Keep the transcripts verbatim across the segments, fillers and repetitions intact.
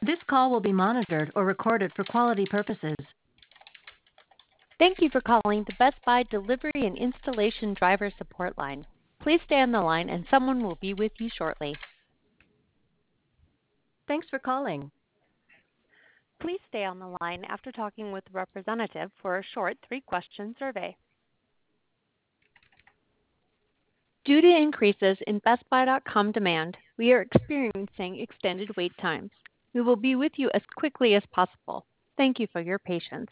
This call will be monitored or recorded for quality purposes. Thank you for calling the Best Buy Delivery and Installation Driver Support Line. Please stay on the line and someone will be with you shortly. Thanks for calling. Please stay on the line after talking with the representative for a short three-question survey. Due to increases in Best Buy dot com demand, we are experiencing extended wait times. We will be with you as quickly as possible. Thank you for your patience.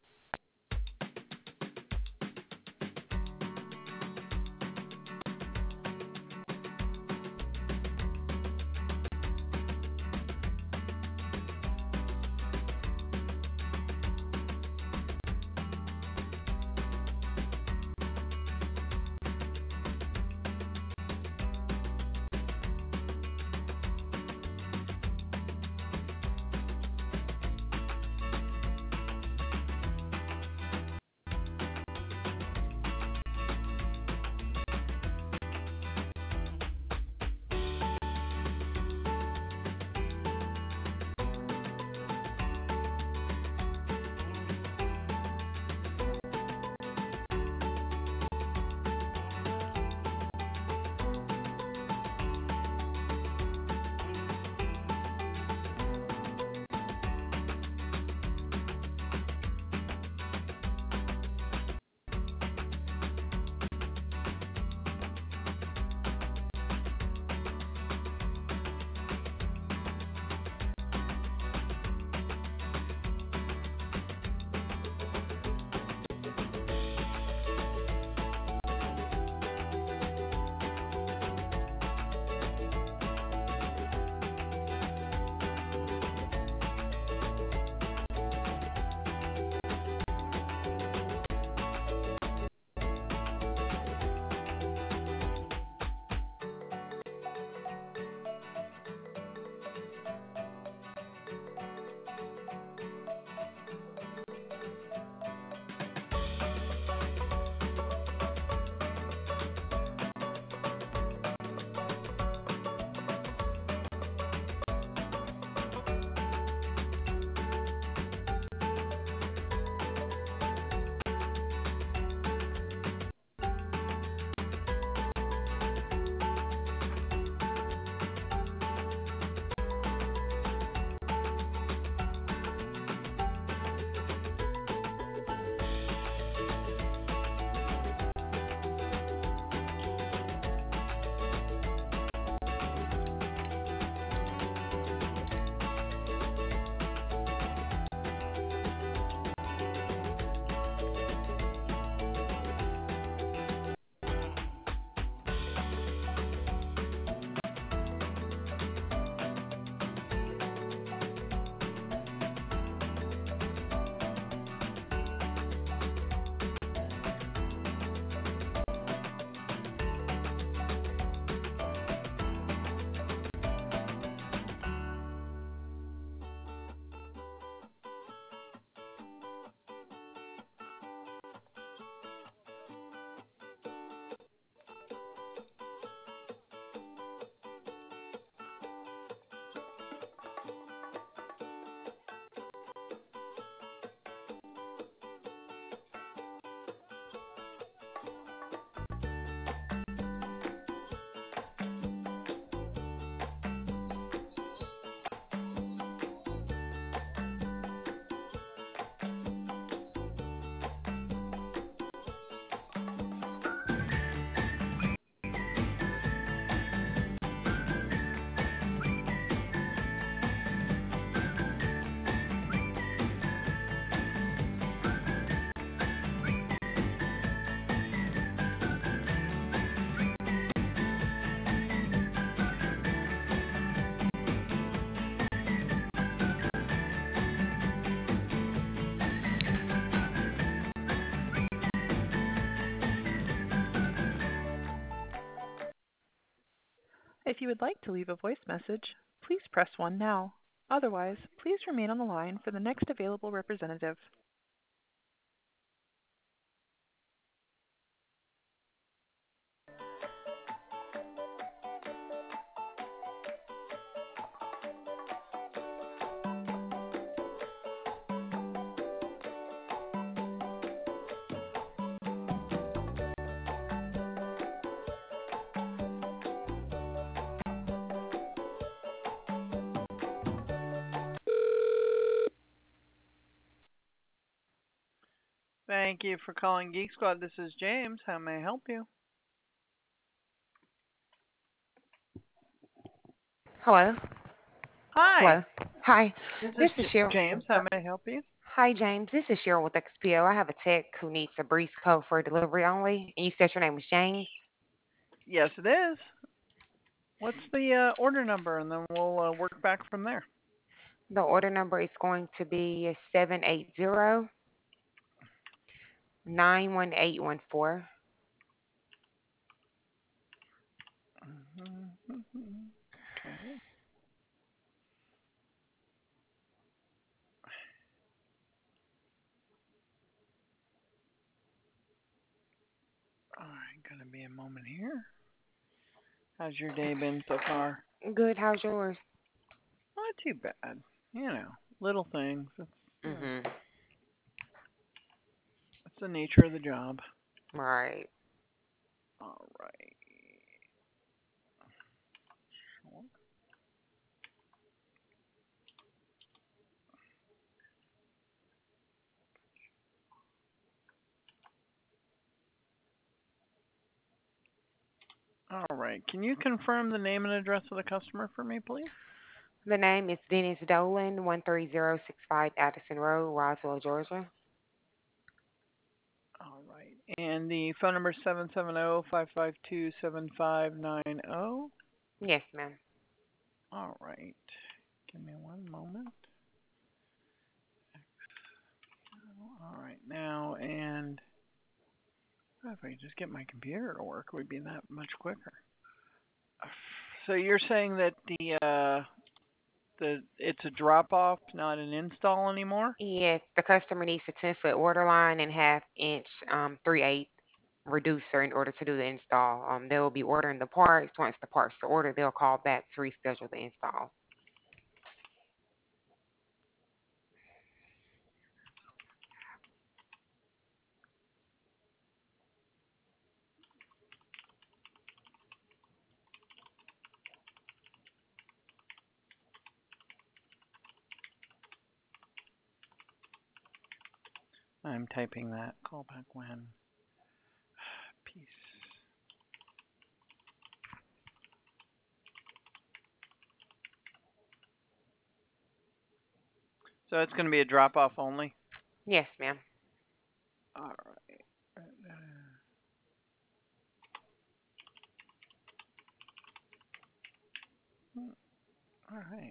If you would like to leave a voice message, please press one now. Otherwise, please remain on the line for the next available representative. Thank you for calling Geek Squad. This is James. How may I help you? Hello. Hi, Hello. Hi. this is This is J- Cheryl. James. How may I help you? Hi, James. This is Cheryl with X P O. I have a tech who needs a breeze coat for delivery only. And you said your name was James. Yes, it is. What's the uh, order number, and then we'll uh, work back from there. The order number is going to be seven eight zero nine one eight one four. Okay. All right, gonna be a moment here. How's your day been so far? Good. How's yours? Not too bad. You know, little things. It's, you know, Mm-hmm. it's the nature of the job. Right. All right. Sure. All right. Can you confirm the name and address of the customer for me, please? The name is Dennis Dolan, one three zero six five Addison Road, Roswell, Georgia. All right. And the phone number is seven seven zero, five five two, seven five nine zero. Yes, ma'am. All right. Give me one moment. All right. Now, and if I could just get my computer to work, it would be that much quicker. So you're saying that the uh, the it's a drop off, not an install anymore? Yes, the customer needs a ten foot water line and half inch um three eight reducer in order to do the install. Um, they will be ordering the parts. Once the parts are ordered, they'll call back to reschedule the install. I'm typing that. Call back when. Peace. So it's going to be a drop off only? Yes, ma'am. All right. All right.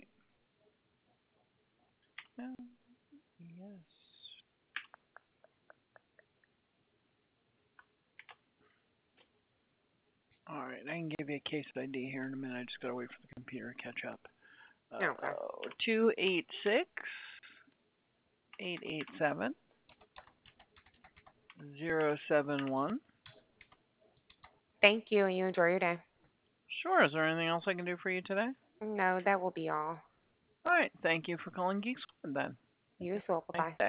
No, yes. All right. I can give you a case I D here in a minute. I just got to wait for the computer to catch up. Okay. Uh, two eight six, eight eight seven, zero seven one. Thank you, and you enjoy your day. Sure. Is there anything else I can do for you today? No, that will be all. All right. Thank you for calling Geek Squad then. You as well. Nice Bye bye. day.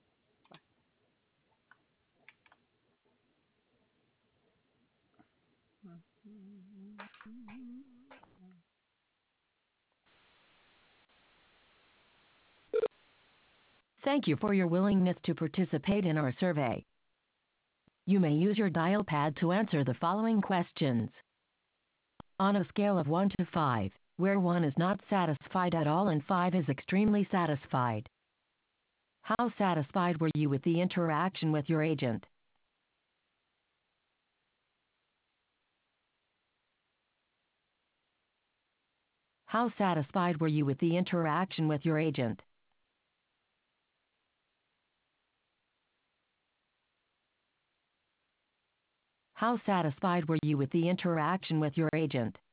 Thank you for your willingness to participate in our survey. You may use your dial pad to answer the following questions. On a scale of one to five, where one is not satisfied at all and five is extremely satisfied, how satisfied were you with the interaction with your agent? How satisfied were you with the interaction with your agent? How satisfied were you with the interaction with your agent?